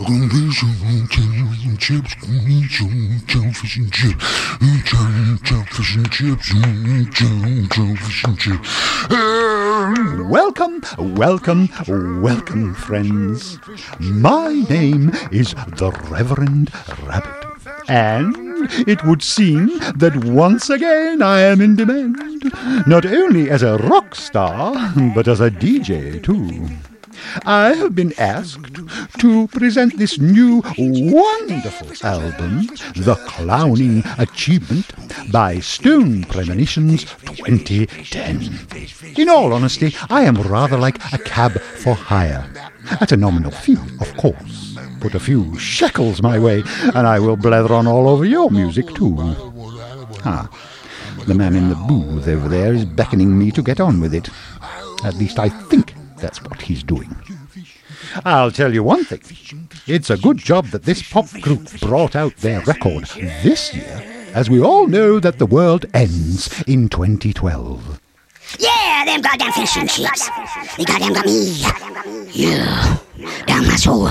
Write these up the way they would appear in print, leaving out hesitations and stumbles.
chips, fish and chips, fish and chips, fish and chips. Welcome, welcome, welcome, friends. My name is the Reverend Rabbit, and it would seem that once again I am in demand, not only as a rock star, but as a DJ too. I have been asked to present this new wonderful album, The Clowning Achievement, by Stone Premonitions 2010. In all honesty, I am rather like a cab for hire. At a nominal fee, of course. Put a few shekels my way, and I will blather on all over your music too. The man in the booth over there is beckoning me to get on with it. At least I think that's what he's doing. I'll tell you one thing. It's a good job that this pop group brought out their record this year, as we all know that the world ends in 2012. Yeah, them goddamn fish and chips. They goddamn got me. Yeah, down my soul.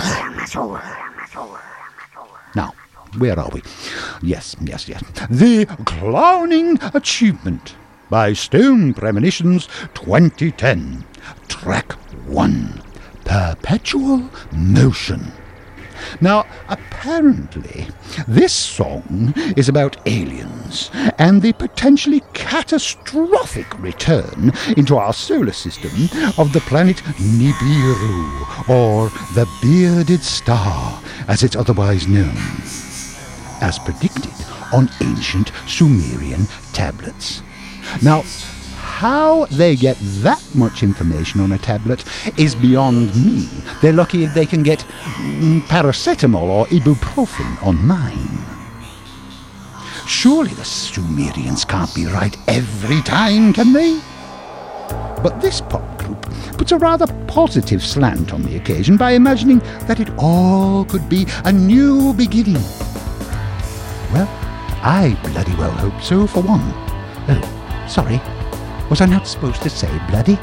Now, where are we? Yes. The Clowning Achievement by Stone Premonitions 2010. Track 1. Perpetual Motion. Now, apparently, this song is about aliens and the potentially catastrophic return into our solar system of the planet Nibiru, or the Bearded Star, as it's otherwise known, as predicted on ancient Sumerian tablets. Now, how they get that much information on a tablet is beyond me. They're lucky if they can get paracetamol or ibuprofen on mine. Surely the Sumerians can't be right every time, can they? But this pop group puts a rather positive slant on the occasion by imagining that it all could be a new beginning. Well, I bloody well hope so, for one. Oh, sorry. Was I not supposed to say bloody?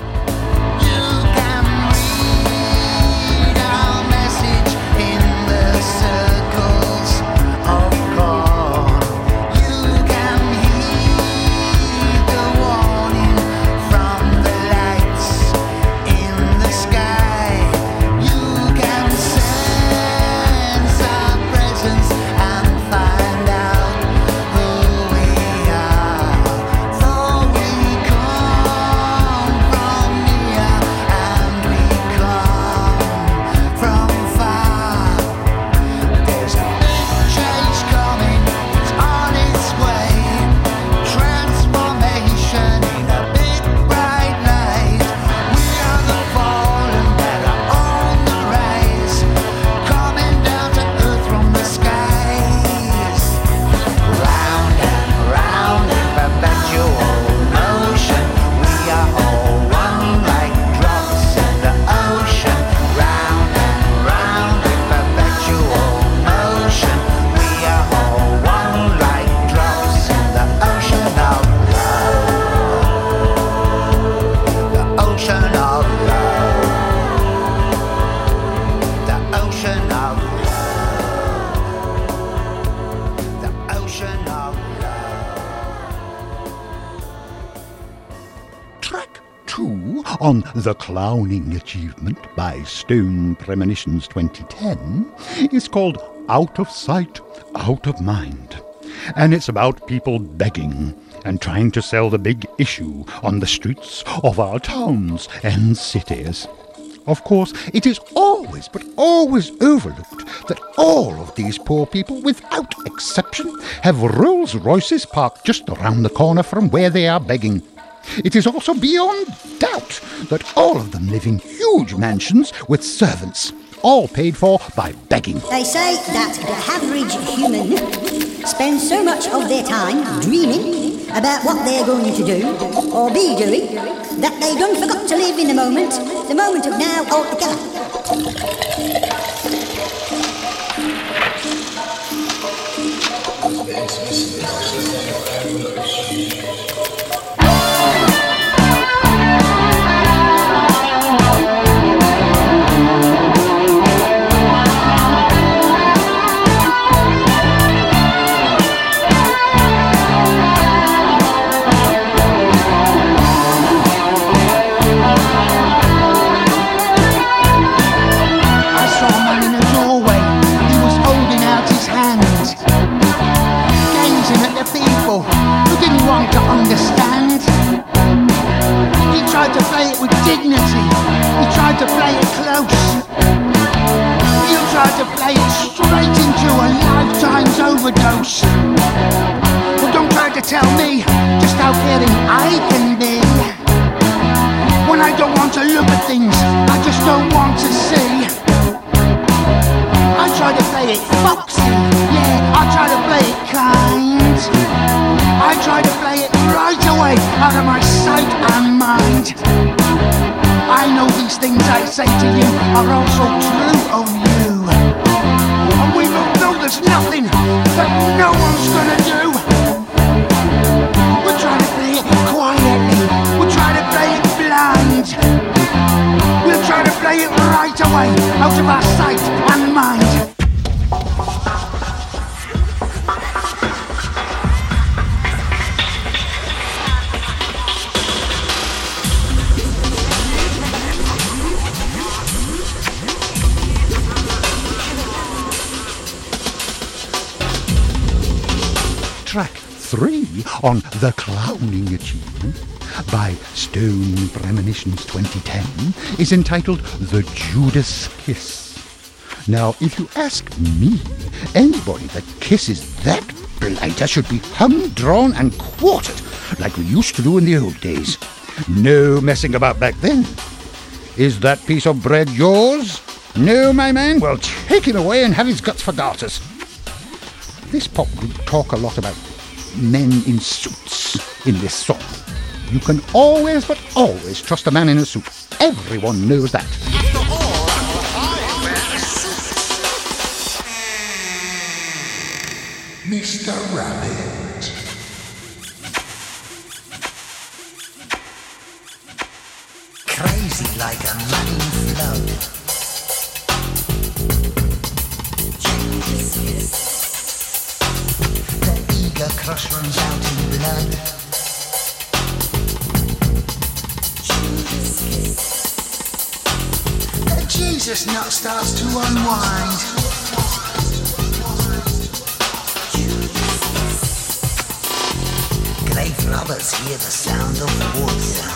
On The Clowning Achievement by Stone Premonitions 2010 is called Out of Sight, Out of Mind. And it's about people begging and trying to sell the big issue on the streets of our towns and cities. Of course, it is always, but always overlooked that all of these poor people, without exception, have Rolls Royces parked just around the corner from where they are begging. It is also beyond doubt that all of them live in huge mansions with servants, all paid for by begging. They say that the average human spends so much of their time dreaming about what they're going to do or be doing that they don't forget to live in the moment of now altogether. play it straight into a lifetime's overdose. Well, don't try to tell me just how caring I can be. When I don't want to look at things, I just don't want to see. I try to play it foxy, yeah, I try to play it kind. I try to play it right away, out of my sight and mind. I know these things I say to you are also true of you. And we both know there's nothing that no one's gonna do. We'll try to play it quietly, we'll try to play it blind. We'll try to play it right away, out of our sight and mind. Track 3 on The Clowning Achievement by Stone Premonitions 2010 is entitled The Judas Kiss. Now, if you ask me, anybody that kisses that blighter should be hung, drawn and quartered like we used to do in the old days. No messing about back then. Is that piece of bread yours? No, my man? Well, take him away and have his guts for garters. This pop group talk a lot about men in suits in this song. You can always but always trust a man in a suit. Everyone knows that. After all, I wear a suit. Mr. Rabbit. Crazy like a running flood. The crush runs out in blood. The Jesus nut starts to unwind. Grave robbers hear the sound of wood.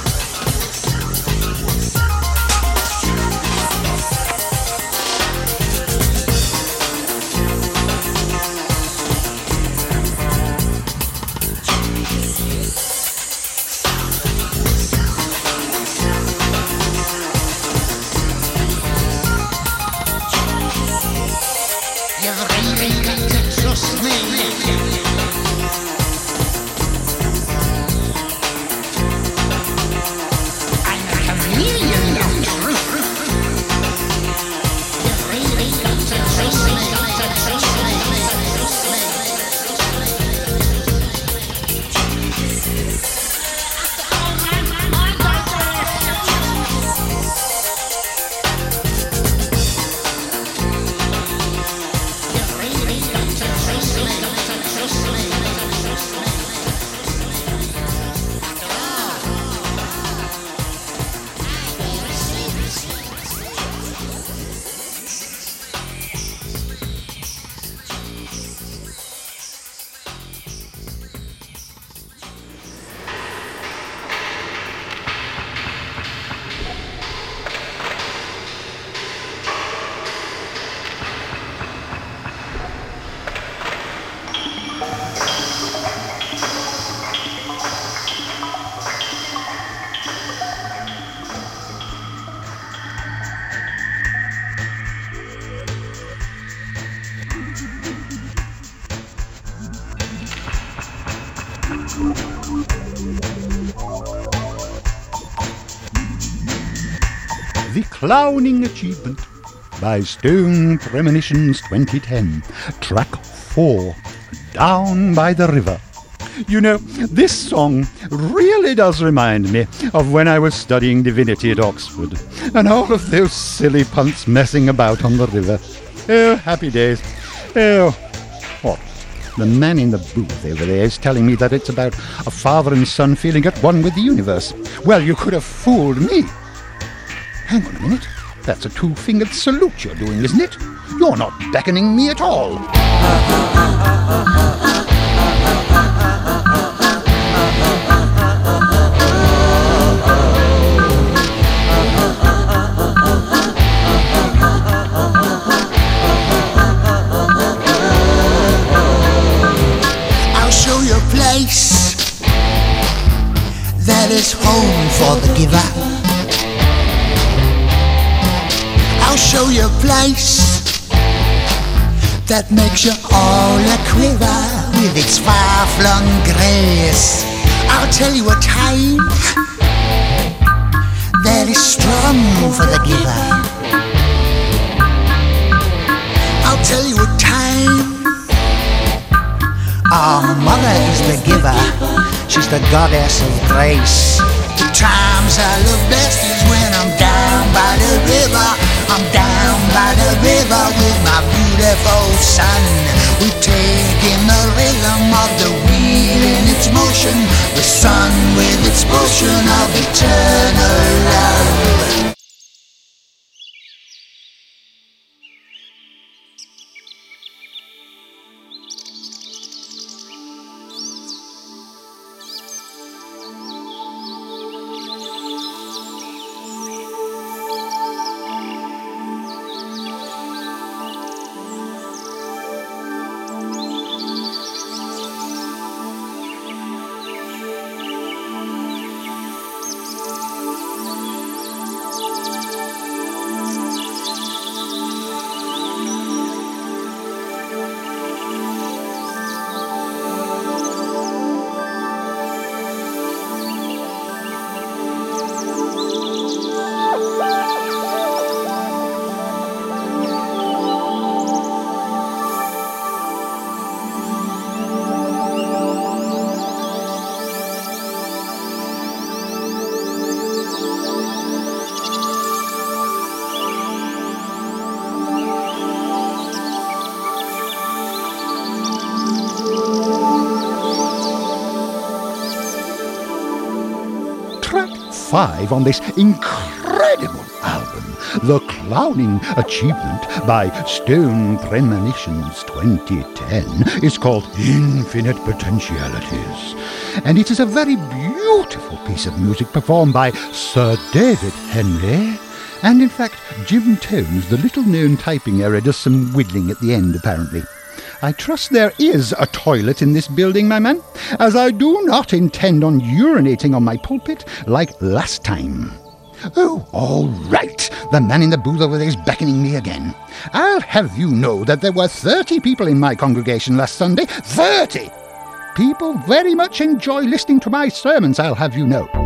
The Clowning Achievement by Stone Premonitions 2010. Track 4, Down by the River. You know, this song really does remind me of when I was studying divinity at Oxford, and all of those silly punts messing about on the river. Oh, happy days. Oh, what? The man in the booth over there is telling me that it's about a father and son feeling at one with the universe. Well, you could have fooled me. Hang on a minute. That's a two-fingered salute you're doing, isn't it? You're not beckoning me at all. place that makes you all a quiver with its far-flung grace. I'll tell you a time that is strong for the giver. I'll tell you a time. Our mother is the giver. She's the goddess of grace. The times I love best is when I'm down by the river. I'm down by the river with my beautiful son. We take in the rhythm of the wheel in its motion, the sun with its potion of eternal love. Track 5 on this incredible album, The Clowning Achievement by Stone Premonitions 2010, is called Infinite Potentialities. And it is a very beautiful piece of music performed by Sir David Henry. And in fact, Jim Tones, the little-known typing error, does some whittling at the end, apparently. I trust there is a toilet in this building, my man, as I do not intend on urinating on my pulpit like last time. Oh, all right. The man in the booth over there is beckoning me again. I'll have you know that there were 30 people in my congregation last Sunday. 30! People very much enjoy listening to my sermons, I'll have you know.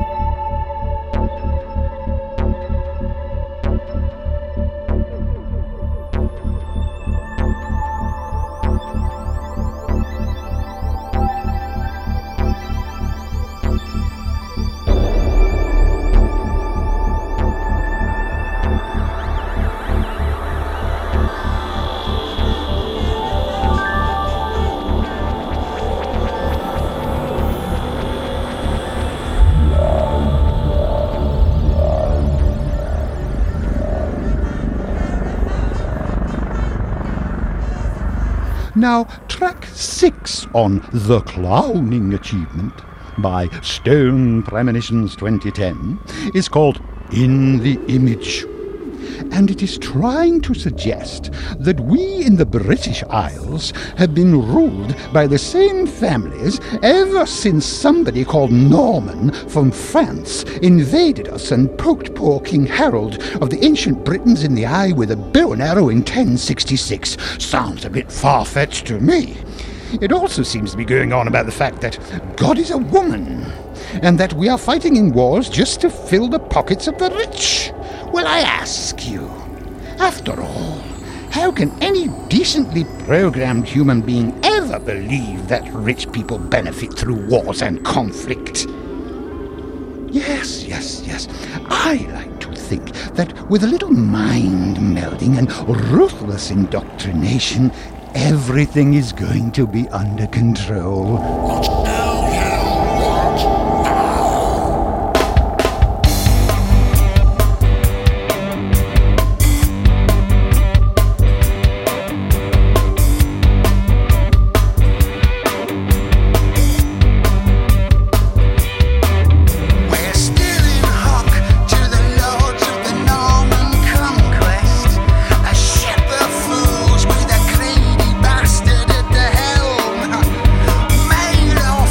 Now, track 6 on The Clowning Achievement by Stone Premonitions 2010 is called In the Image. And it is trying to suggest that we in the British Isles have been ruled by the same families ever since somebody called Norman from France invaded us and poked poor King Harold of the ancient Britons in the eye with a bow and arrow in 1066. Sounds a bit far-fetched to me. It also seems to be going on about the fact that God is a woman, and that we are fighting in wars just to fill the pockets of the rich. Well, I ask you, after all, how can any decently programmed human being ever believe that rich people benefit through wars and conflict? Yes. I like to think that with a little mind melding and ruthless indoctrination, everything is going to be under control. Made of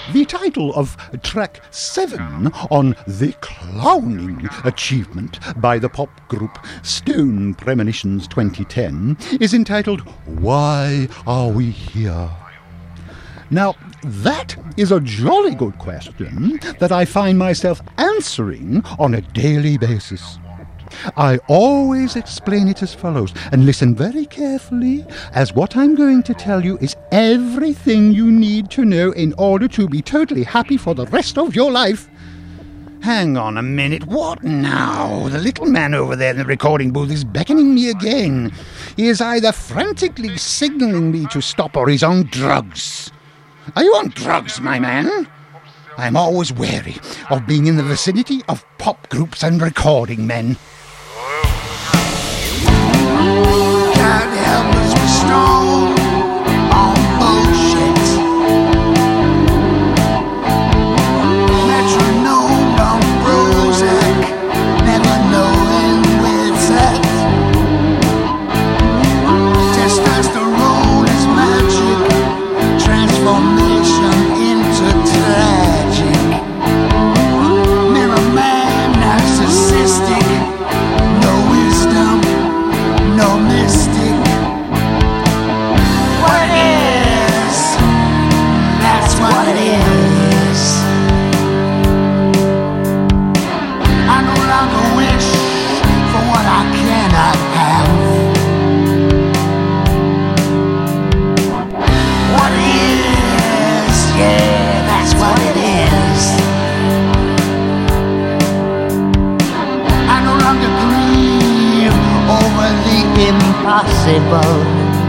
The title of track 7 on The Clowning Achievement by the pop group Stone Premonitions 2010 is entitled Why Are We Here? Now, that is a jolly good question that I find myself answering on a daily basis. I always explain it as follows, and listen very carefully, as what I'm going to tell you is everything you need to know in order to be totally happy for the rest of your life. Hang on a minute, what now? The little man over there in the recording booth is beckoning me again. He is either frantically signalling me to stop or he's on drugs. Are you on drugs, my man? I'm always wary of being in the vicinity of pop groups and recording men. God help us, we're strong on bullshit. Metronome on Prozac, never knowing where it's at. Testosterone is magic, transformation into tragic. Mirror man, narcissistic, no wisdom, no mystic. What it is, that's what it is. I no longer wish for what I cannot have. What it is, yeah, that's what it is. I no longer grieve over the impossible.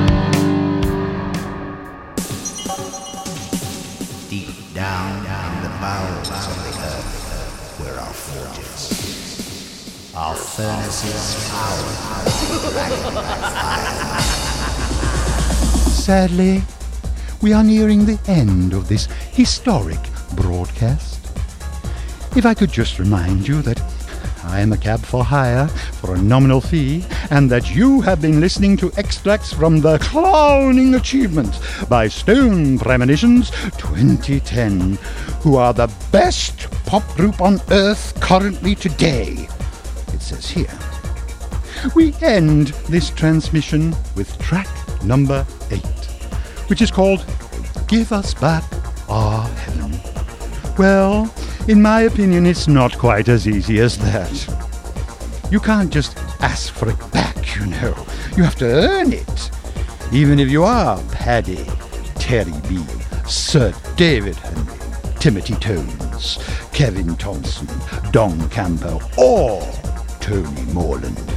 Deep down in the bowels of the earth, where our forges, our furnaces powered by fire. Sadly, we are nearing the end of this historic broadcast. If I could just remind you that I am a cab for hire for a nominal fee, and that you have been listening to extracts from The Clowning Achievement by Stone Premonitions 2010, who are the best pop group on earth currently today, it says here. We end this transmission with track number 8, which is called Give Us Back Our Heaven. Well, in my opinion, it's not quite as easy as that. You can't just ask for it back, you know. You have to earn it. Even if you are Paddy, Terry B, Sir David Henry, Timothy Tones, Kevin Thompson, Don Campbell, or Tony Moreland.